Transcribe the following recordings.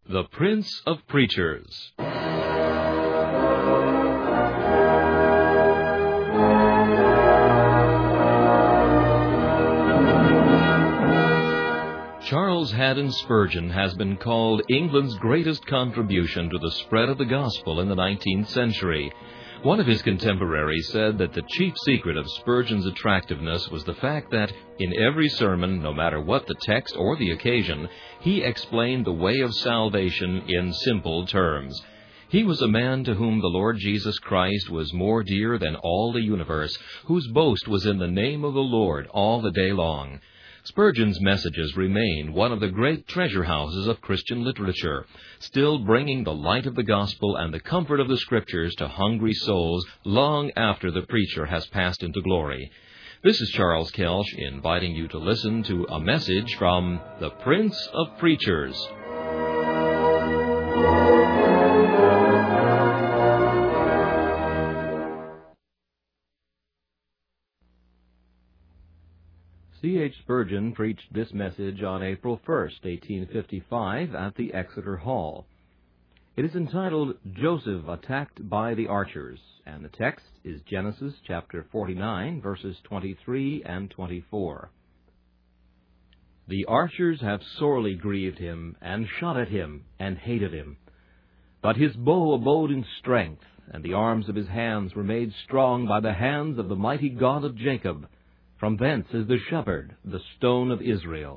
The Prince of Preachers. Charles Haddon Spurgeon has been called England's greatest contribution to the spread of the gospel in the 19th century. One of his contemporaries said that the chief secret of Spurgeon's attractiveness was the fact that in every sermon, no matter what the text or the occasion, he explained the way of salvation in simple terms. He was a man to whom the Lord Jesus Christ was more dear than all the universe, whose boast was in the name of the Lord all the day long. Spurgeon's messages remain one of the great treasure houses of Christian literature, still bringing the light of the gospel and the comfort of the Scriptures to hungry souls long after the preacher has passed into glory. This is Charles Kelsch inviting you to listen to a message from the Prince of Preachers. C.H. Spurgeon preached this message on April 1st, 1855, at the Exeter Hall. It is entitled, Joseph Attacked by the Archers, and the text is Genesis chapter 49, verses 23 and 24. The archers have sorely grieved him, and shot at him, and hated him. But his bow abode in strength, and the arms of his hands were made strong by the hands of the mighty God of Jacob. From thence is the shepherd, the stone of Israel.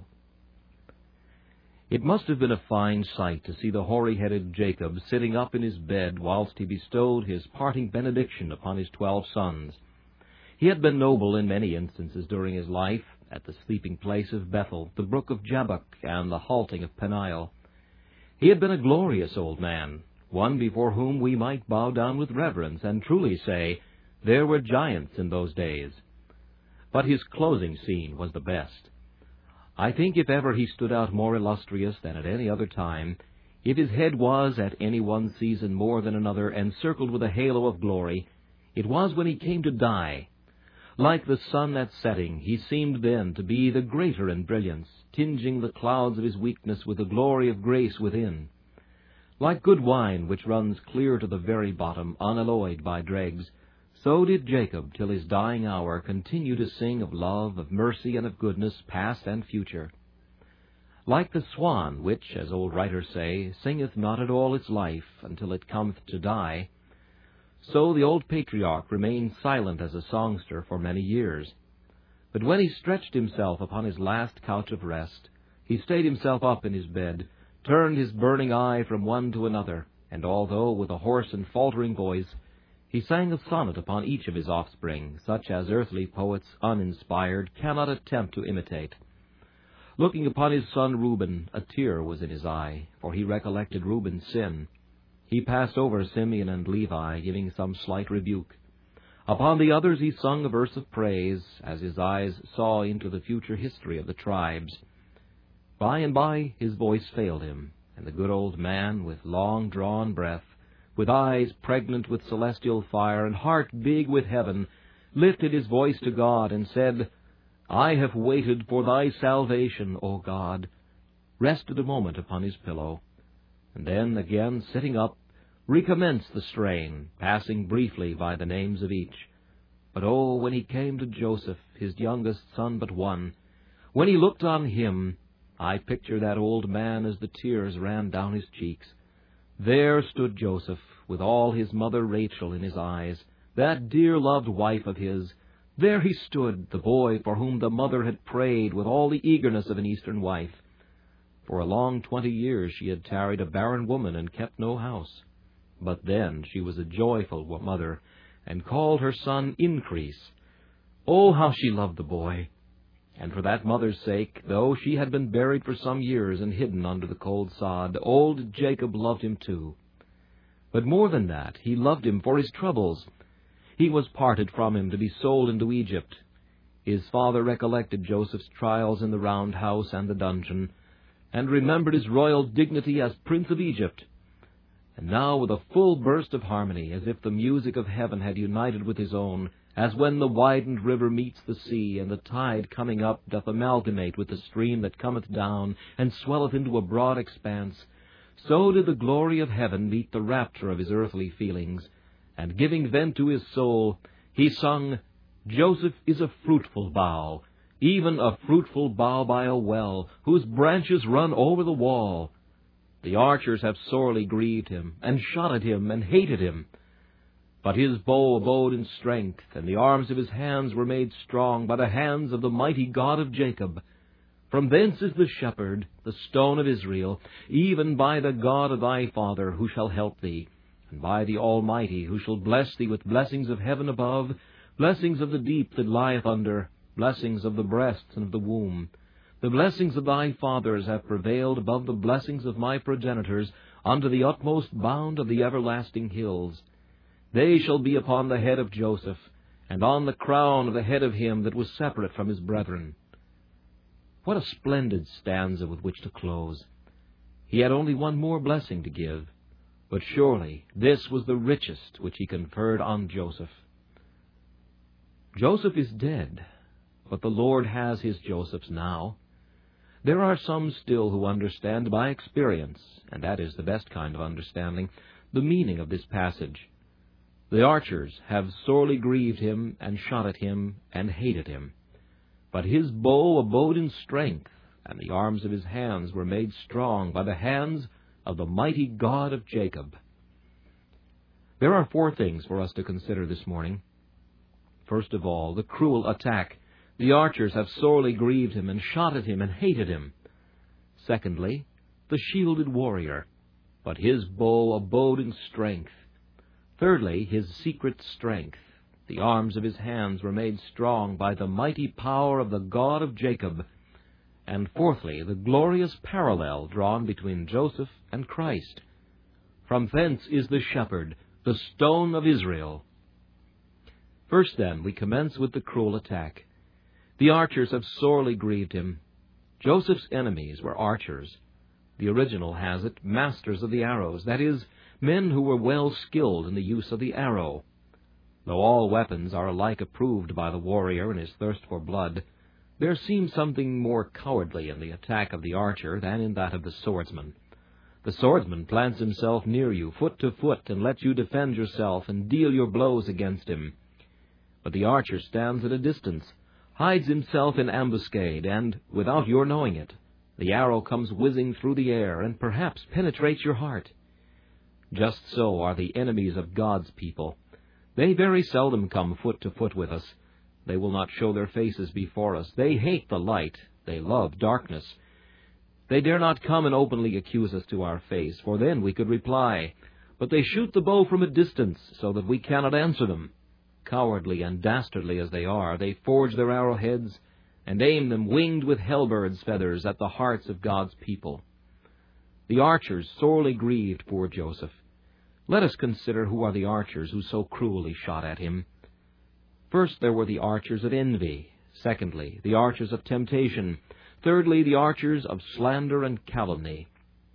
It must have been a fine sight to see the hoary-headed Jacob sitting up in his bed whilst he bestowed his parting benediction upon his 12 sons. He had been noble in many instances during his life, at the sleeping place of Bethel, the brook of Jabbok, and the halting of Peniel. He had been a glorious old man, one before whom we might bow down with reverence and truly say, there were giants in those days. But his closing scene was the best. I think if ever he stood out more illustrious than at any other time, if his head was at any one season more than another encircled with a halo of glory, it was when he came to die. Like the sun at setting, he seemed then to be the greater in brilliance, tinging the clouds of his weakness with the glory of grace within. Like good wine which runs clear to the very bottom, unalloyed by dregs, so did Jacob, till his dying hour, continue to sing of love, of mercy, and of goodness, past and future. Like the swan, which, as old writers say, singeth not at all its life until it cometh to die, so the old patriarch remained silent as a songster for many years. But when he stretched himself upon his last couch of rest, he stayed himself up in his bed, turned his burning eye from one to another, and although with a hoarse and faltering voice, he sang a sonnet upon each of his offspring, such as earthly poets, uninspired, cannot attempt to imitate. Looking upon his son Reuben, a tear was in his eye, for he recollected Reuben's sin. He passed over Simeon and Levi, giving some slight rebuke. Upon the others he sung a verse of praise, as his eyes saw into the future history of the tribes. By and by his voice failed him, and the good old man, with long-drawn breath, with eyes pregnant with celestial fire and heart big with heaven, lifted his voice to God and said, I have waited for thy salvation, O God, rested a moment upon his pillow, and then, again sitting up, recommenced the strain, passing briefly by the names of each. But oh, when he came to Joseph, his youngest son but one, when he looked on him, I picture that old man as the tears ran down his cheeks. There stood Joseph, with all his mother Rachel in his eyes, that dear loved wife of his. There he stood, the boy for whom the mother had prayed with all the eagerness of an Eastern wife. For a long 20 years she had tarried a barren woman and kept no house. But then she was a joyful mother, and called her son Increase. Oh, how she loved the boy! And for that mother's sake, though she had been buried for some years and hidden under the cold sod, old Jacob loved him too. But more than that, he loved him for his troubles. He was parted from him to be sold into Egypt. His father recollected Joseph's trials in the round house and the dungeon, and remembered his royal dignity as Prince of Egypt. And now, with a full burst of harmony, as if the music of heaven had united with his own, as when the widened river meets the sea, and the tide coming up doth amalgamate with the stream that cometh down, and swelleth into a broad expanse, so did the glory of heaven meet the rapture of his earthly feelings, and giving vent to his soul, he sung, Joseph is a fruitful bough, even a fruitful bough by a well, whose branches run over the wall. The archers have sorely grieved him, and shot at him, and hated him. But his bow abode in strength, and the arms of his hands were made strong by the hands of the mighty God of Jacob. From thence is the shepherd, the stone of Israel, even by the God of thy father, who shall help thee, and by the Almighty, who shall bless thee with blessings of heaven above, blessings of the deep that lieth under, blessings of the breasts and of the womb. The blessings of thy fathers have prevailed above the blessings of my progenitors unto the utmost bound of the everlasting hills. They shall be upon the head of Joseph, and on the crown of the head of him that was separate from his brethren. What a splendid stanza with which to close! He had only one more blessing to give, but surely this was the richest which he conferred on Joseph. Joseph is dead, but the Lord has his Josephs now. There are some still who understand by experience, and that is the best kind of understanding, the meaning of this passage. The archers have sorely grieved him, and shot at him, and hated him. But his bow abode in strength, and the arms of his hands were made strong by the hands of the mighty God of Jacob. There are 4 things for us to consider this morning. First of all, the cruel attack. The archers have sorely grieved him, and shot at him, and hated him. Secondly, the shielded warrior. But his bow abode in strength. Thirdly, his secret strength. The arms of his hands were made strong by the mighty power of the God of Jacob. And fourthly, the glorious parallel drawn between Joseph and Christ. From thence is the shepherd, the stone of Israel. First, then, we commence with the cruel attack. The archers have sorely grieved him. Joseph's enemies were archers. The original has it, masters of the arrows, that is, men who were well skilled in the use of the arrow. Though all weapons are alike approved by the warrior in his thirst for blood, there seems something more cowardly in the attack of the archer than in that of the swordsman. The swordsman plants himself near you, foot to foot, and lets you defend yourself and deal your blows against him. But the archer stands at a distance, hides himself in ambuscade, and, without your knowing it, the arrow comes whizzing through the air and perhaps penetrates your heart. Just so are the enemies of God's people. They very seldom come foot to foot with us. They will not show their faces before us. They hate the light. They love darkness. They dare not come and openly accuse us to our face, for then we could reply. But they shoot the bow from a distance, so that we cannot answer them. Cowardly and dastardly as they are, they forge their arrowheads and aim them winged with hellbirds' feathers at the hearts of God's people. The archers sorely grieved poor Joseph. Let us consider who are the archers who so cruelly shot at him. First, there were the archers of envy. Secondly, the archers of temptation. Thirdly, the archers of slander and calumny.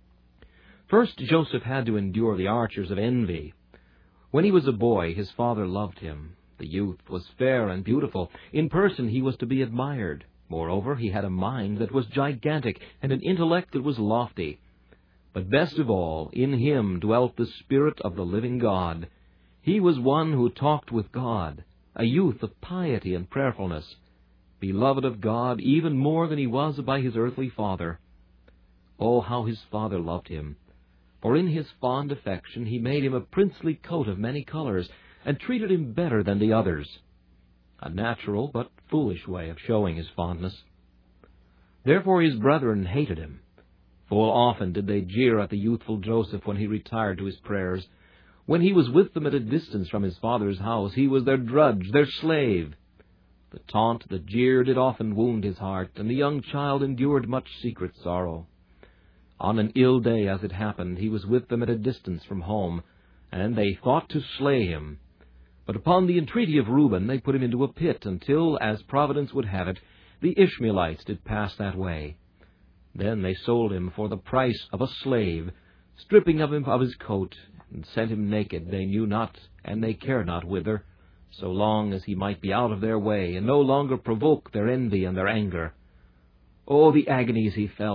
First, Joseph had to endure the archers of envy. When he was a boy, his father loved him. The youth was fair and beautiful. In person, he was to be admired. Moreover, he had a mind that was gigantic and an intellect that was lofty. But best of all, in him dwelt the Spirit of the living God. He was one who talked with God, a youth of piety and prayerfulness, beloved of God even more than he was by his earthly father. Oh, how his father loved him! For in his fond affection he made him a princely coat of many colors, and treated him better than the others. A natural but foolish way of showing his fondness. Therefore his brethren hated him. Full often did they jeer at the youthful Joseph when he retired to his prayers. When he was with them at a distance from his father's house, he was their drudge, their slave. The taunt, the jeer did often wound his heart, and the young child endured much secret sorrow. On an ill day, as it happened, he was with them at a distance from home, and they thought to slay him. But upon the entreaty of Reuben, they put him into a pit, until, as providence would have it, the Ishmaelites did pass that way. Then they sold him for the price of a slave, stripping of him of his coat, and sent him naked, they knew not, and they cared not whither, so long as he might be out of their way, and no longer provoke their envy and their anger. Oh, the agonies he felt,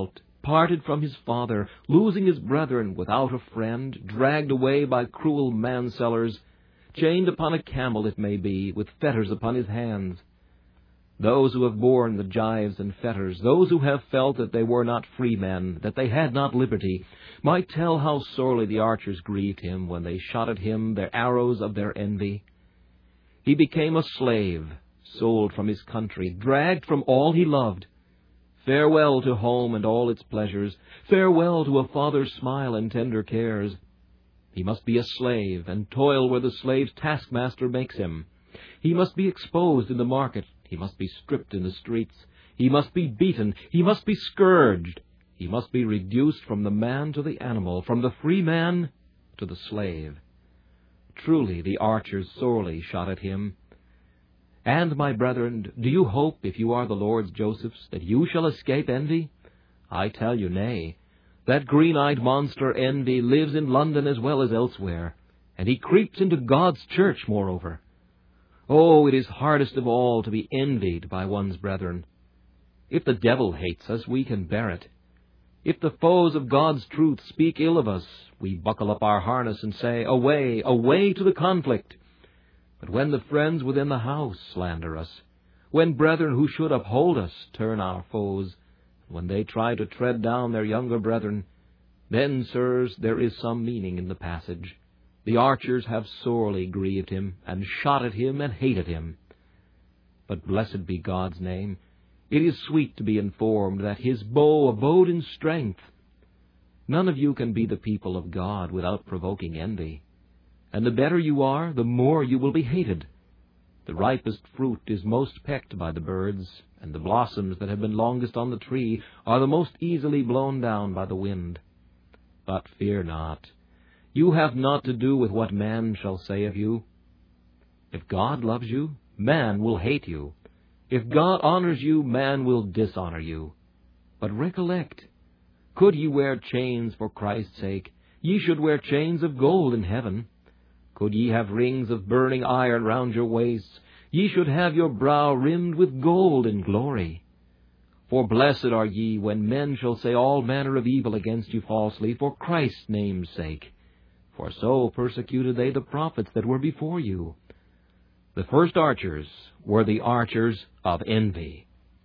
parted from his father, losing his brethren, without a friend, dragged away by cruel mansellers, chained upon a camel, it may be, with fetters upon his hands. Those who have borne the gyves and fetters, those who have felt that they were not free men, that they had not liberty, might tell how sorely the archers grieved him when they shot at him their arrows of their envy. He became a slave, sold from his country, dragged from all he loved. Farewell to home and all its pleasures, farewell to a father's smile and tender cares. He must be a slave, and toil where the slave's taskmaster makes him. He must be exposed in the market, he must be stripped in the streets, he must be beaten, he must be scourged, he must be reduced from the man to the animal, from the free man to the slave. Truly the archers sorely shot at him. And, my brethren, do you hope, if you are the Lord's Josephs, that you shall escape envy? I tell you, nay. That green-eyed monster, envy, lives in London as well as elsewhere, and he creeps into God's church, moreover. Oh, it is hardest of all to be envied by one's brethren. If the devil hates us, we can bear it. If the foes of God's truth speak ill of us, we buckle up our harness and say, away, away to the conflict. But when the friends within the house slander us, when brethren who should uphold us turn our foes, when they try to tread down their younger brethren, then, sirs, there is some meaning in the passage. The archers have sorely grieved him, and shot at him, and hated him. But blessed be God's name. It is sweet to be informed that his bow abode in strength. None of you can be the people of God without provoking envy. And the better you are, the more you will be hated. The ripest fruit is most pecked by the birds, and the blossoms that have been longest on the tree are the most easily blown down by the wind. But fear not. You have not to do with what man shall say of you. If God loves you, man will hate you. If God honors you, man will dishonor you. But recollect, could ye wear chains for Christ's sake, ye should wear chains of gold in heaven. Could ye have rings of burning iron round your waists, ye should have your brow rimmed with gold in glory. For blessed are ye when men shall say all manner of evil against you falsely for Christ's name's sake. For so persecuted they the prophets that were before you. The first archers were the archers of envy.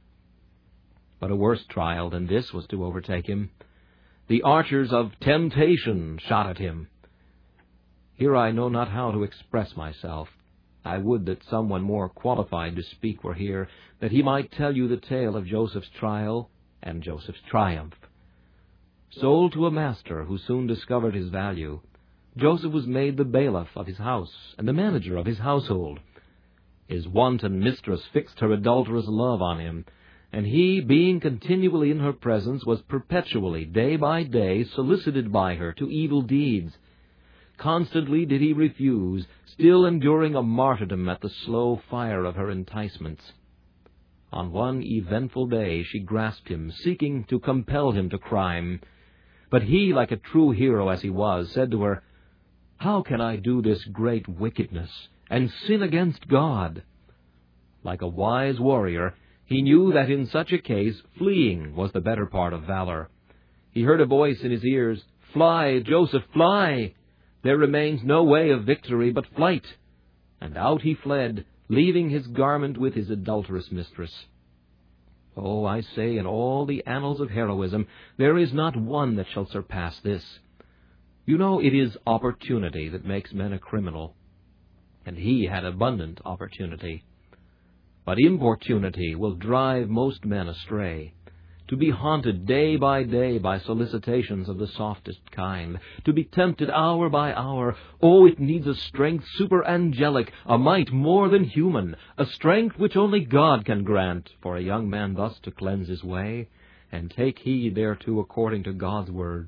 But a worse trial than this was to overtake him. The archers of temptation shot at him. Here I know not how to express myself. I would that someone more qualified to speak were here, that he might tell you the tale of Joseph's trial and Joseph's triumph. Sold to a master who soon discovered his value, Joseph was made the bailiff of his house and the manager of his household. His wanton mistress fixed her adulterous love on him, and he, being continually in her presence, was perpetually, day by day, solicited by her to evil deeds. Constantly did he refuse, still enduring a martyrdom at the slow fire of her enticements. On one eventful day she grasped him, seeking to compel him to crime. But he, like a true hero as he was, said to her, "How can I do this great wickedness, and sin against God?" Like a wise warrior, he knew that in such a case fleeing was the better part of valor. He heard a voice in his ears, "Fly, Joseph, fly! There remains no way of victory but flight." And out he fled, leaving his garment with his adulterous mistress. Oh, I say, in all the annals of heroism, there is not one that shall surpass this. You know, it is opportunity that makes men a criminal, and he had abundant opportunity. But importunity will drive most men astray. To be haunted day by day by solicitations of the softest kind, to be tempted hour by hour, oh, it needs a strength superangelic, a might more than human, a strength which only God can grant, for a young man thus to cleanse his way, and take heed thereto according to God's word.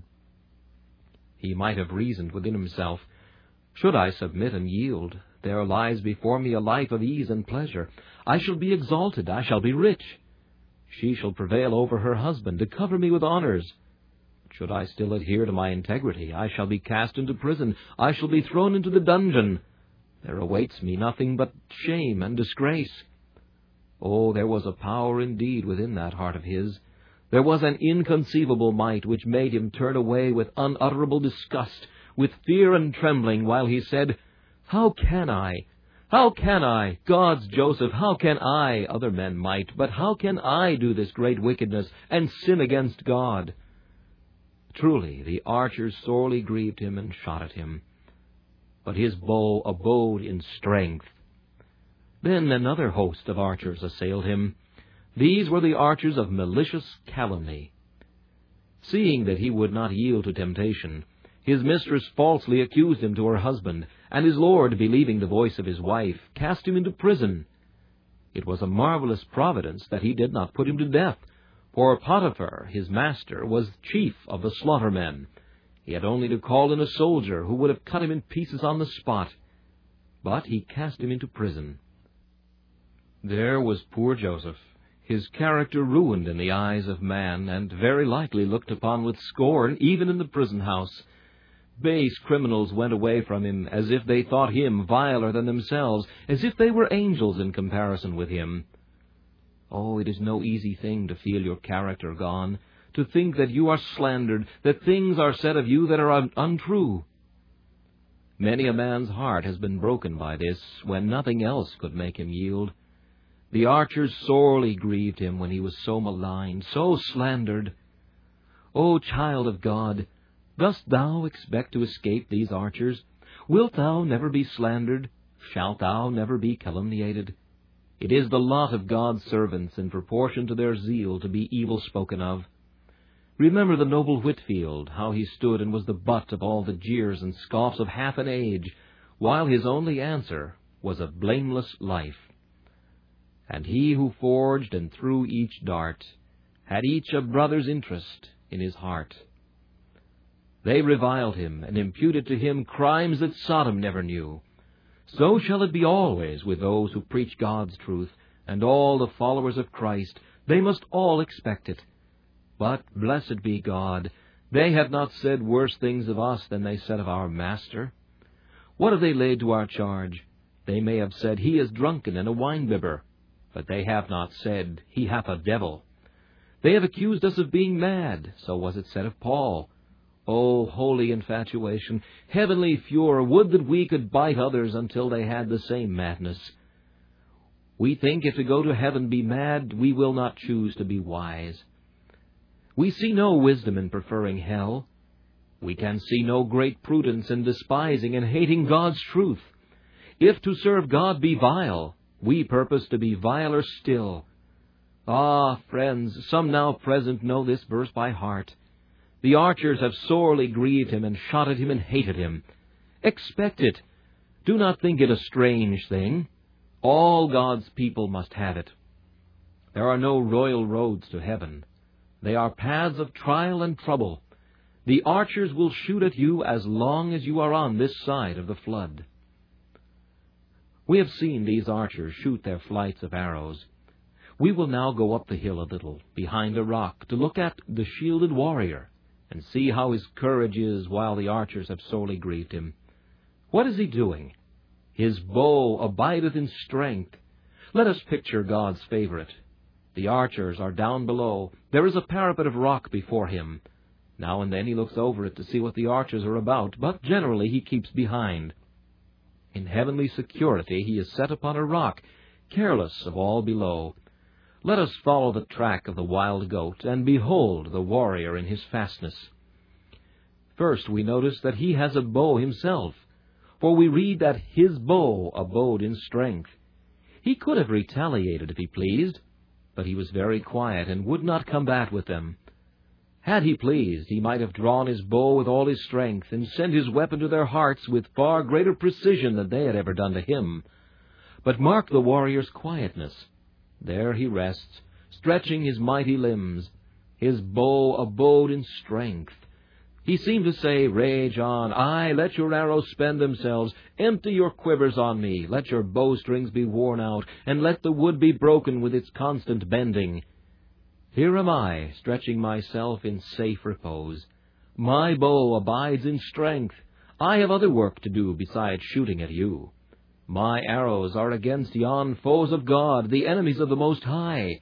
He might have reasoned within himself, "Should I submit and yield, there lies before me a life of ease and pleasure. I shall be exalted, I shall be rich. She shall prevail over her husband to cover me with honors. Should I still adhere to my integrity, I shall be cast into prison, I shall be thrown into the dungeon. There awaits me nothing but shame and disgrace." Oh, there was a power indeed within that heart of his. There was an inconceivable might which made him turn away with unutterable disgust, with fear and trembling, while he said, "How can I? How can I? God's Joseph, how can I? Other men might, but how can I do this great wickedness and sin against God?" Truly, the archers sorely grieved him and shot at him. But his bow abode in strength. Then another host of archers assailed him. These were the archers of malicious calumny. Seeing that he would not yield to temptation, his mistress falsely accused him to her husband, and his lord, believing the voice of his wife, cast him into prison. It was a marvelous providence that he did not put him to death, for Potiphar, his master, was chief of the slaughtermen. He had only to call in a soldier who would have cut him in pieces on the spot. But he cast him into prison. There was poor Joseph, his character ruined in the eyes of man, and very likely looked upon with scorn even in the prison-house. Base criminals went away from him as if they thought him viler than themselves, as if they were angels in comparison with him. Oh, it is no easy thing to feel your character gone, to think that you are slandered, that things are said of you that are untrue. Many a man's heart has been broken by this, when nothing else could make him yield. The archers sorely grieved him when he was so maligned, so slandered. O child of God, dost thou expect to escape these archers? Wilt thou never be slandered? Shalt thou never be calumniated? It is the lot of God's servants, in proportion to their zeal, to be evil spoken of. Remember the noble Whitfield, how he stood and was the butt of all the jeers and scoffs of half an age, while his only answer was a blameless life. And he who forged and threw each dart had each a brother's interest in his heart. They reviled him and imputed to him crimes that Sodom never knew. So shall it be always with those who preach God's truth, and all the followers of Christ. They must all expect it. But, blessed be God, they have not said worse things of us than they said of our Master. What have they laid to our charge? They may have said, "He is drunken and a wine-bibber," but they have not said, "He hath a devil." They have accused us of being mad, so was it said of Paul. O holy infatuation, heavenly furor, would that we could bite others until they had the same madness. We think if to go to heaven be mad, we will not choose to be wise. We see no wisdom in preferring hell. We can see no great prudence in despising and hating God's truth. If to serve God be vile, we purpose to be viler still. Ah, friends, some now present know this verse by heart. The archers have sorely grieved him and shot at him and hated him. Expect it. Do not think it a strange thing. All God's people must have it. There are no royal roads to heaven. They are paths of trial and trouble. The archers will shoot at you as long as you are on this side of the flood. We have seen these archers shoot their flights of arrows. We will now go up the hill a little, behind a rock, to look at the shielded warrior, and see how his courage is while the archers have sorely grieved him. What is he doing? His bow abideth in strength. Let us picture God's favorite. The archers are down below. There is a parapet of rock before him. Now and then he looks over it to see what the archers are about, but generally he keeps behind. In heavenly security he is set upon a rock, careless of all below. Let us follow the track of the wild goat, and behold the warrior in his fastness. First we notice that he has a bow himself, for we read that his bow abode in strength. He could have retaliated if he pleased, but he was very quiet and would not combat with them. Had he pleased, he might have drawn his bow with all his strength, and sent his weapon to their hearts with far greater precision than they had ever done to him. But mark the warrior's quietness. There he rests, stretching his mighty limbs. His bow abode in strength. He seemed to say, "Rage on, aye, let your arrows spend themselves. Empty your quivers on me, let your bowstrings be worn out, and let the wood be broken with its constant bending. Here am I, stretching myself in safe repose. My bow abides in strength. I have other work to do besides shooting at you. My arrows are against yon foes of God, the enemies of the Most High.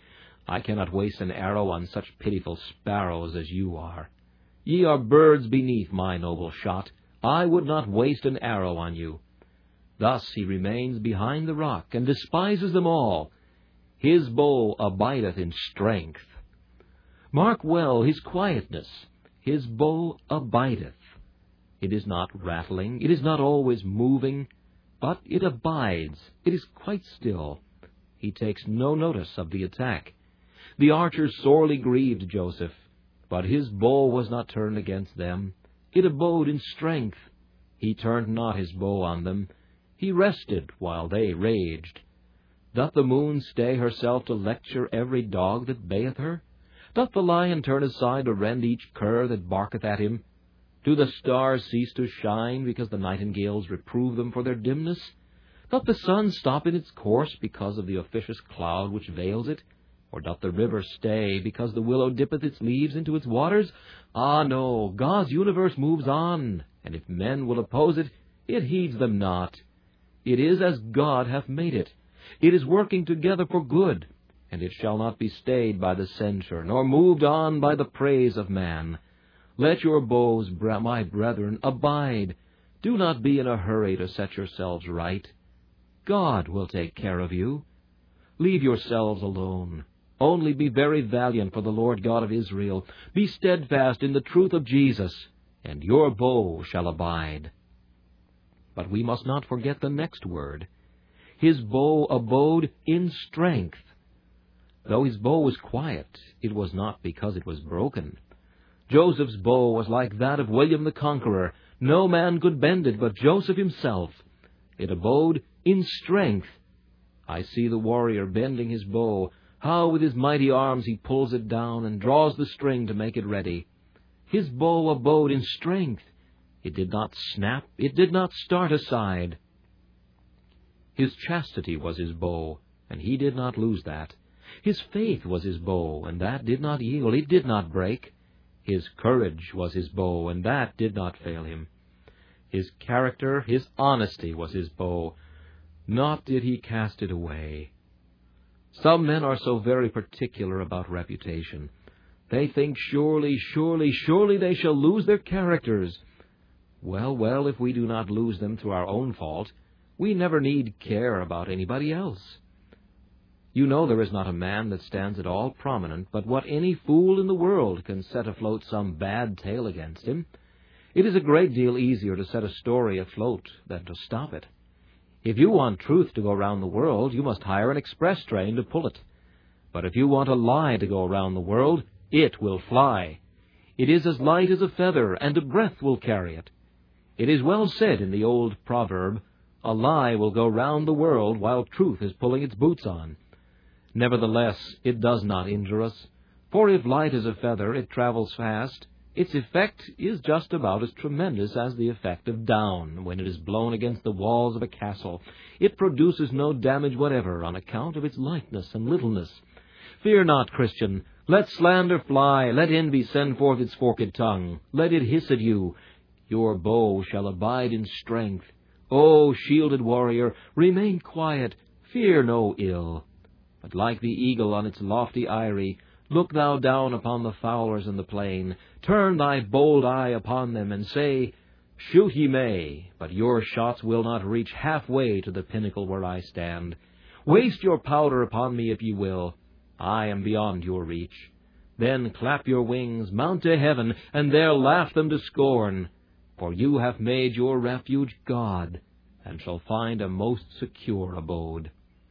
I cannot waste an arrow on such pitiful sparrows as you are. Ye are birds beneath my noble shot. I would not waste an arrow on you. Thus he remains behind the rock, and despises them all. His bow abideth in strength. Mark well his quietness. His bow abideth. It is not rattling, it is not always moving, but it abides, it is quite still. He takes no notice of the attack. The archers sorely grieved Joseph, but his bow was not turned against them. It abode in strength. He turned not his bow on them. He rested while they raged. Doth the moon stay herself to lecture every dog that bayeth her? Doth the lion turn aside to rend each cur that barketh at him? Do the stars cease to shine because the nightingales reprove them for their dimness? Doth the sun stop in its course because of the officious cloud which veils it? Or doth the river stay because the willow dippeth its leaves into its waters? Ah, no, God's universe moves on, and if men will oppose it, it heeds them not. It is as God hath made it. It is working together for good, and it shall not be stayed by the censure, nor moved on by the praise of man. Let your bows, my brethren, abide. Do not be in a hurry to set yourselves right. God will take care of you. Leave yourselves alone. Only be very valiant for the Lord God of Israel. Be steadfast in the truth of Jesus, and your bow shall abide. But we must not forget the next word. His bow abode in strength. Though his bow was quiet, it was not because it was broken. Joseph's bow was like that of William the Conqueror. No man could bend it but Joseph himself. It abode in strength. I see the warrior bending his bow, how with his mighty arms he pulls it down and draws the string to make it ready. His bow abode in strength. It did not snap, it did not start aside. His chastity was his bow, and he did not lose that. His faith was his bow, and that did not yield, it did not break. His courage was his bow, and that did not fail him. His character, his honesty was his bow, not did he cast it away. Some men are so very particular about reputation. They think surely they shall lose their characters. Well, if we do not lose them through our own fault, we never need care about anybody else. You know there is not a man that stands at all prominent but what any fool in the world can set afloat some bad tale against him. It is a great deal easier to set a story afloat than to stop it. If you want truth to go round the world, you must hire an express train to pull it. But if you want a lie to go around the world, it will fly. It is as light as a feather, and a breath will carry it. It is well said in the old proverb, "A lie will go round the world while truth is pulling its boots on." Nevertheless, it does not injure us, for if light as a feather, it travels fast. Its effect is just about as tremendous as the effect of down when it is blown against the walls of a castle. It produces no damage whatever on account of its lightness and littleness. Fear not, Christian. Let slander fly. Let envy send forth its forked tongue. Let it hiss at you. Your bow shall abide in strength. O shielded warrior, remain quiet. Fear no ill. But like the eagle on its lofty eyrie, look thou down upon the fowlers in the plain. Turn thy bold eye upon them, and say, Shoot ye may, but your shots will not reach halfway to the pinnacle where I stand. Waste your powder upon me if ye will. I am beyond your reach. Then clap your wings, mount to heaven, and there laugh them to scorn. For you have made your refuge God, and shall find a most secure abode.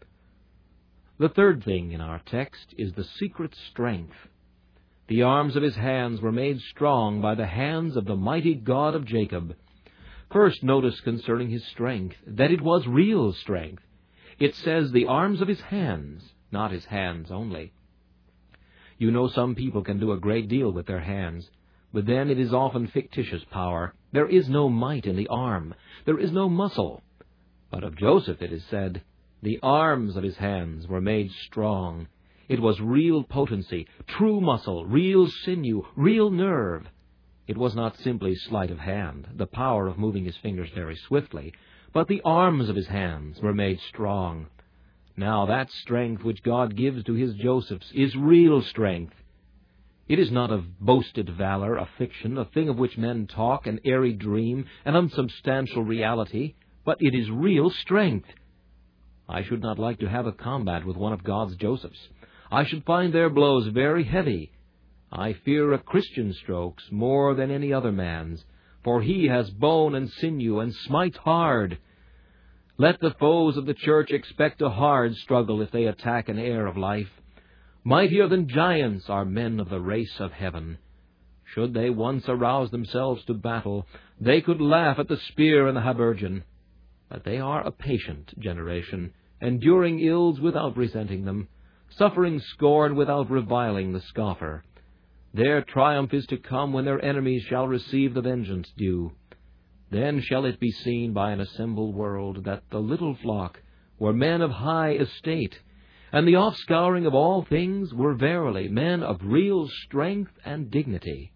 The third thing in our text is the secret strength. The arms of his hands were made strong by the hands of the mighty God of Jacob. First, notice concerning his strength that it was real strength. It says the arms of his hands, not his hands only. You know some people can do a great deal with their hands, but then it is often fictitious power. There is no might in the arm. There is no muscle. But of Joseph it is said, the arms of his hands were made strong. It was real potency, true muscle, real sinew, real nerve. It was not simply sleight of hand, the power of moving his fingers very swiftly, but the arms of his hands were made strong. Now that strength which God gives to his Josephs is real strength. It is not of boasted valor, a fiction, a thing of which men talk, an airy dream, an unsubstantial reality, but it is real strength. I should not like to have a combat with one of God's Josephs. I should find their blows very heavy. I fear a Christian strokes more than any other man's, for he has bone and sinew, and smites hard. Let the foes of the church expect a hard struggle if they attack an heir of life. Mightier than giants are men of the race of heaven. Should they once arouse themselves to battle, they could laugh at the spear and the habergeon. But they are a patient generation, enduring ills without resenting them, suffering scorn without reviling the scoffer. Their triumph is to come when their enemies shall receive the vengeance due. Then shall it be seen by an assembled world that the little flock were men of high estate, and the offscouring of all things were verily men of real strength and dignity.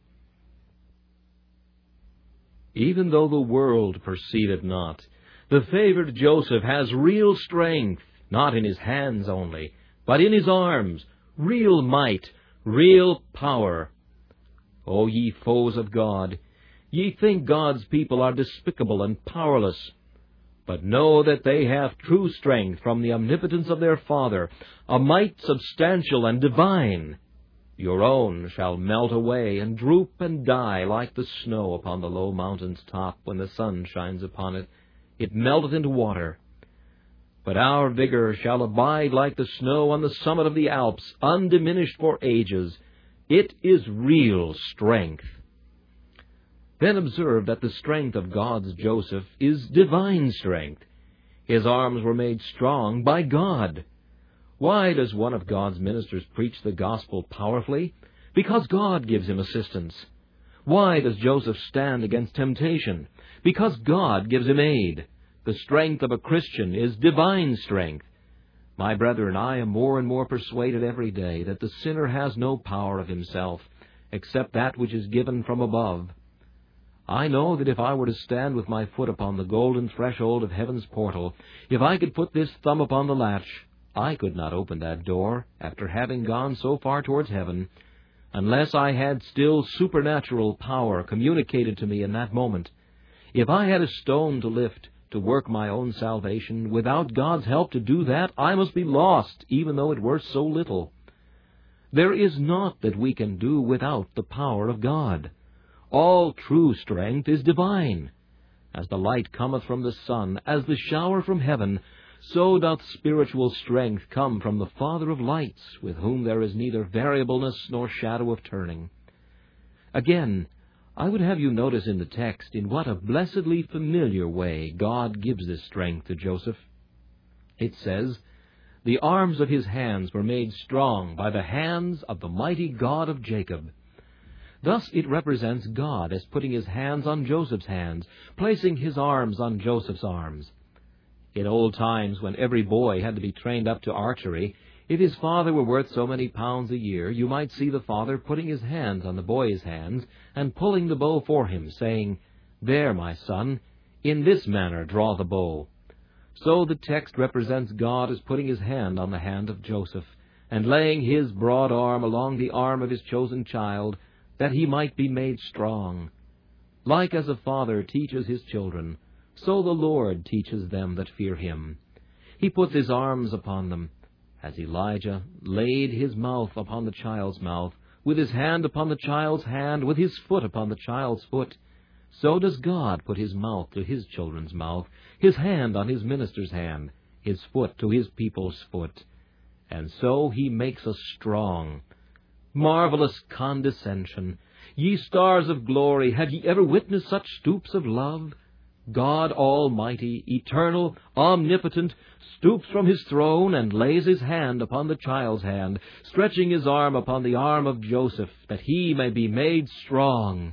Even though the world perceive it not, the favored Joseph has real strength, not in his hands only, but in his arms, real might, real power. O ye foes of God, ye think God's people are despicable and powerless. But know that they have true strength from the omnipotence of their Father, a might substantial and divine. Your own shall melt away and droop and die like the snow upon the low mountain's top when the sun shines upon it. It melteth into water. But our vigor shall abide like the snow on the summit of the Alps, undiminished for ages. It is real strength. Then observe that the strength of God's Joseph is divine strength. His arms were made strong by God. Why does one of God's ministers preach the gospel powerfully? Because God gives him assistance. Why does Joseph stand against temptation? Because God gives him aid. The strength of a Christian is divine strength. My brethren, I am more and more persuaded every day that the sinner has no power of himself, except that which is given from above. I know that if I were to stand with my foot upon the golden threshold of heaven's portal, if I could put this thumb upon the latch, I could not open that door, after having gone so far towards heaven, unless I had still supernatural power communicated to me in that moment. If I had a stone to lift, to work my own salvation, without God's help to do that, I must be lost, even though it were so little. There is naught that we can do without the power of God. All true strength is divine. As the light cometh from the sun, as the shower from heaven, so doth spiritual strength come from the Father of lights, with whom there is neither variableness nor shadow of turning. Again, I would have you notice in the text in what a blessedly familiar way God gives this strength to Joseph. It says, "The arms of his hands were made strong by the hands of the mighty God of Jacob." Thus it represents God as putting his hands on Joseph's hands, placing his arms on Joseph's arms. In old times, when every boy had to be trained up to archery, if his father were worth so many pounds a year, you might see the father putting his hands on the boy's hands and pulling the bow for him, saying, "There, my son, in this manner draw the bow." So the text represents God as putting his hand on the hand of Joseph, and laying his broad arm along the arm of his chosen child, that he might be made strong. Like as a father teaches his children, so the Lord teaches them that fear him. He puts his arms upon them, as Elijah laid his mouth upon the child's mouth, with his hand upon the child's hand, with his foot upon the child's foot. So does God put his mouth to his children's mouth, his hand on his minister's hand, his foot to his people's foot. And so he makes us strong. Marvelous condescension! Ye stars of glory, have ye ever witnessed such stoops of love? God Almighty, eternal, omnipotent, stoops from his throne and lays his hand upon the child's hand, stretching his arm upon the arm of Joseph, that he may be made strong.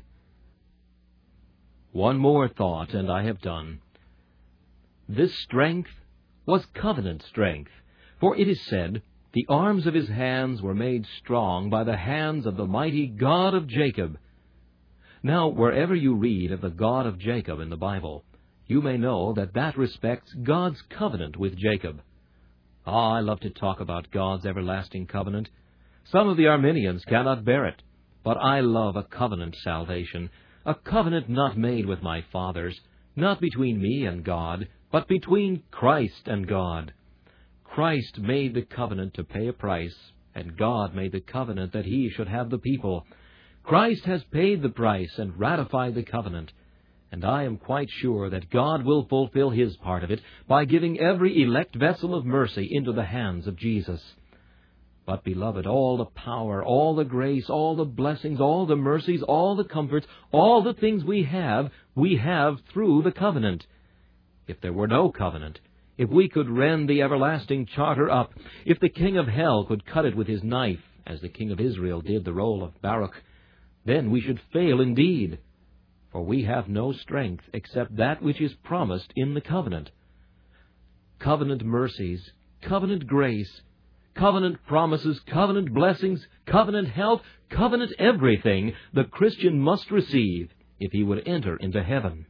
One more thought, and I have done. This strength was covenant strength, for it is said, "The arms of his hands were made strong by the hands of the mighty God of Jacob." Now, wherever you read of the God of Jacob in the Bible, you may know that that respects God's covenant with Jacob. I love to talk about God's everlasting covenant. Some of the Arminians cannot bear it, but I love a covenant salvation, a covenant not made with my fathers, not between me and God, but between Christ and God. Christ made the covenant to pay a price, and God made the covenant that He should have the people. Christ has paid the price and ratified the covenant, and I am quite sure that God will fulfill His part of it by giving every elect vessel of mercy into the hands of Jesus. But, beloved, all the power, all the grace, all the blessings, all the mercies, all the comforts, all the things we have through the covenant. If there were no covenant, if we could rend the everlasting charter up, if the king of hell could cut it with his knife, as the king of Israel did the roll of Baruch, then we should fail indeed, for we have no strength except that which is promised in the covenant. Covenant mercies, covenant grace, covenant promises, covenant blessings, covenant health, covenant everything the Christian must receive if he would enter into heaven.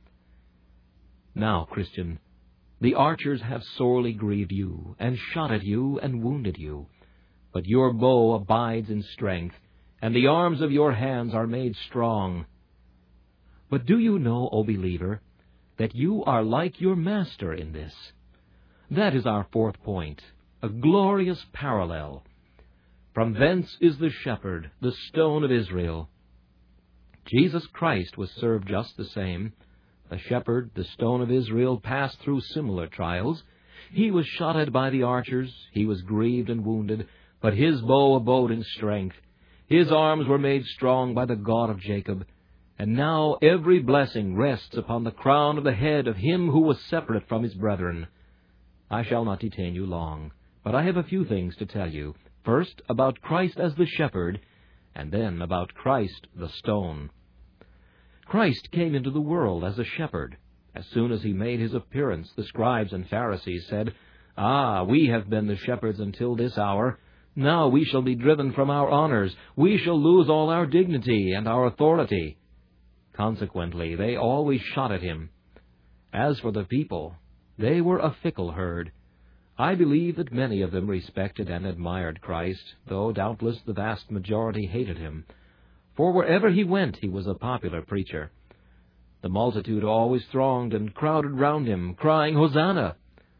Now, Christian, the archers have sorely grieved you, and shot at you, and wounded you. But your bow abides in strength, and the arms of your hands are made strong. But do you know, O believer, that you are like your Master in this? That is our fourth point, a glorious parallel. From thence is the shepherd, the stone of Israel. Jesus Christ was served just the same. The shepherd, the stone of Israel, passed through similar trials. He was shot at by the archers, he was grieved and wounded, but his bow abode in strength. His arms were made strong by the God of Jacob. And now every blessing rests upon the crown of the head of him who was separate from his brethren. I shall not detain you long, but I have a few things to tell you. First, about Christ as the shepherd, and then about Christ the stone. Christ came into the world as a shepherd. As soon as he made his appearance, the scribes and Pharisees said, "Ah, we have been the shepherds until this hour. Now we shall be driven from our honors. We shall lose all our dignity and our authority." Consequently, they always shot at him. As for the people, they were a fickle herd. I believe that many of them respected and admired Christ, though doubtless the vast majority hated him. For wherever he went, he was a popular preacher. The multitude always thronged and crowded round him, crying, "Hosanna!"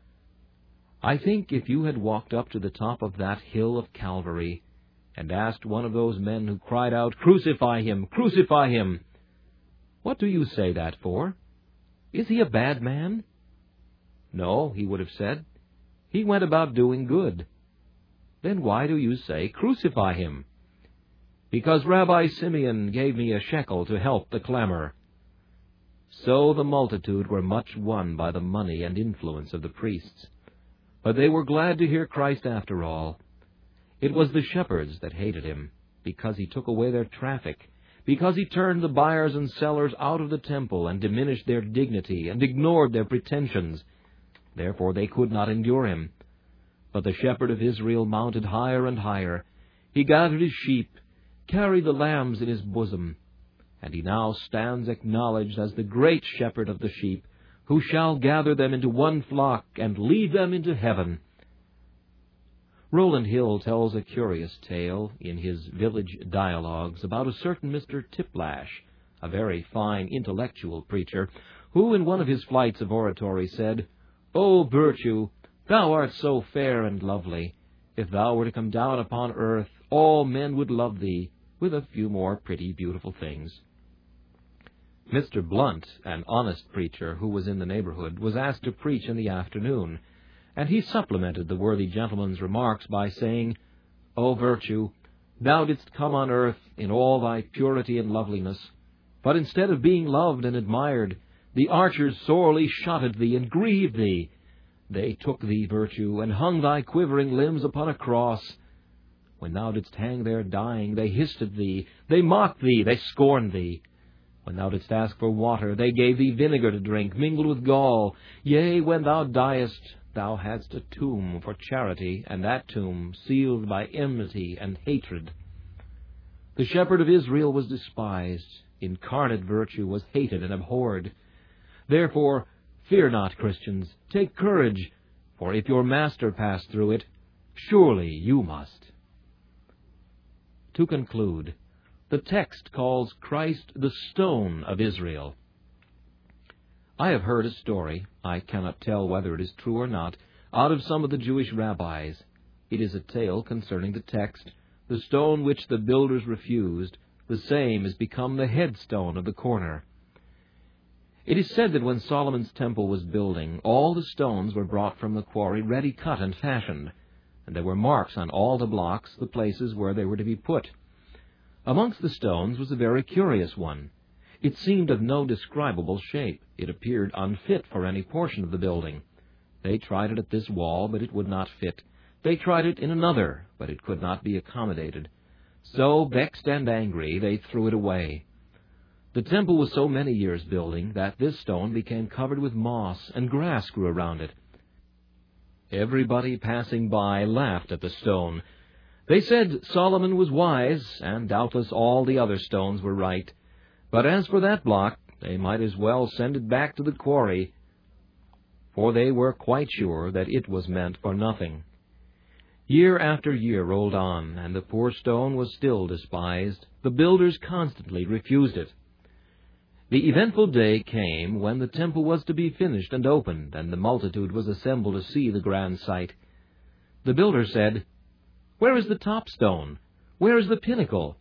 I think if you had walked up to the top of that hill of Calvary and asked one of those men who cried out, "Crucify him! Crucify him!" "What do you say that for? Is he a bad man?" "No," he would have said. "He went about doing good." "Then why do you say, 'Crucify him'?" "Because Rabbi Simeon gave me a shekel to help the clamor." So the multitude were much won by the money and influence of the priests. But they were glad to hear Christ after all. It was the shepherds that hated him, because he took away their traffic, because he turned the buyers and sellers out of the temple and diminished their dignity and ignored their pretensions. Therefore they could not endure him. But the shepherd of Israel mounted higher and higher. He gathered his sheep, carried the lambs in his bosom, and he now stands acknowledged as the great shepherd of the sheep, who shall gather them into one flock and lead them into heaven. Rowland Hill tells a curious tale in his Village Dialogues about a certain Mr. Tiplash, a very fine intellectual preacher, who in one of his flights of oratory said, "O virtue, thou art so fair and lovely. If thou were to come down upon earth, all men would love thee, with a few more pretty, beautiful things." Mr. Blunt, an honest preacher who was in the neighborhood, was asked to preach in the afternoon, and he supplemented the worthy gentleman's remarks by saying, "O virtue, thou didst come on earth in all thy purity and loveliness, but instead of being loved and admired, the archers sorely shot at thee and grieved thee. They took thee, virtue, and hung thy quivering limbs upon a cross. When thou didst hang there dying, they hissed at thee, they mocked thee, they scorned thee. When thou didst ask for water, they gave thee vinegar to drink, mingled with gall. Yea, when thou diest, thou hadst a tomb for charity, and that tomb sealed by enmity and hatred. The shepherd of Israel was despised. Incarnate virtue was hated and abhorred. Therefore, fear not, Christians, take courage, for if your master passed through it, surely you must. To conclude, the text calls Christ the stone of Israel. I have heard a story, I cannot tell whether it is true or not, out of some of the Jewish rabbis. It is a tale concerning the text, the stone which the builders refused, the same has become the headstone of the corner. It is said that when Solomon's temple was building, all the stones were brought from the quarry ready cut and fashioned, and there were marks on all the blocks, the places where they were to be put. Amongst the stones was a very curious one. It seemed of no describable shape. It appeared unfit for any portion of the building. They tried it at this wall, but it would not fit. They tried it in another, but it could not be accommodated. So, vexed and angry, they threw it away. The temple was so many years building that this stone became covered with moss, and grass grew around it. Everybody passing by laughed at the stone. They said Solomon was wise, and doubtless all the other stones were right. But as for that block, they might as well send it back to the quarry, for they were quite sure that it was meant for nothing. Year after year rolled on, and the poor stone was still despised. The builders constantly refused it. The eventful day came when the temple was to be finished and opened, and the multitude was assembled to see the grand sight. The builder said, "Where is the top stone? Where is the pinnacle?"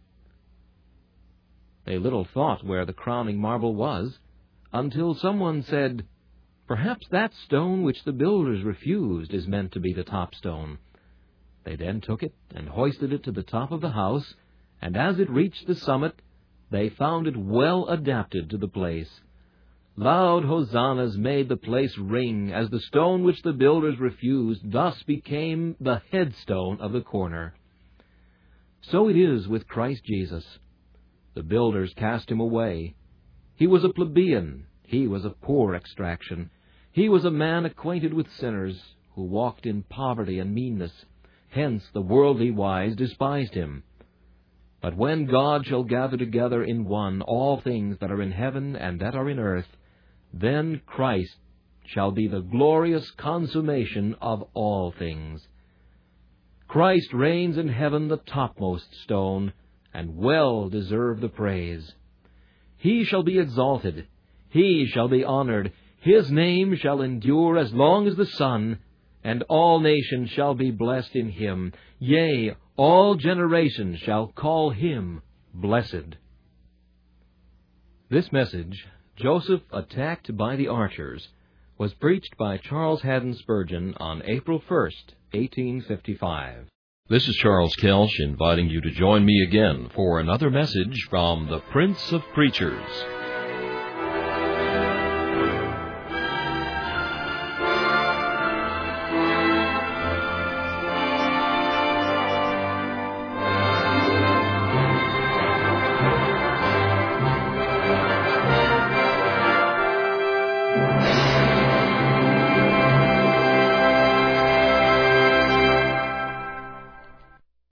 They little thought where the crowning marble was, until someone said, "Perhaps that stone which the builders refused is meant to be the top stone." They then took it and hoisted it to the top of the house, and as it reached the summit, they found it well adapted to the place. Loud hosannas made the place ring, as the stone which the builders refused thus became the headstone of the corner. So it is with Christ Jesus. The builders cast him away. He was a plebeian. He was of poor extraction. He was a man acquainted with sinners, who walked in poverty and meanness. Hence the worldly wise despised him. But when God shall gather together in one all things that are in heaven and that are in earth, then Christ shall be the glorious consummation of all things. Christ reigns in heaven, the topmost stone, and well deserve the praise. He shall be exalted. He shall be honored. His name shall endure as long as the sun, and all nations shall be blessed in him. Yea, all generations shall call him blessed. This message, Joseph Attacked by the Archers, was preached by Charles Haddon Spurgeon on April 1st, 1855. This is Charles Kelsch inviting you to join me again for another message from the Prince of Preachers.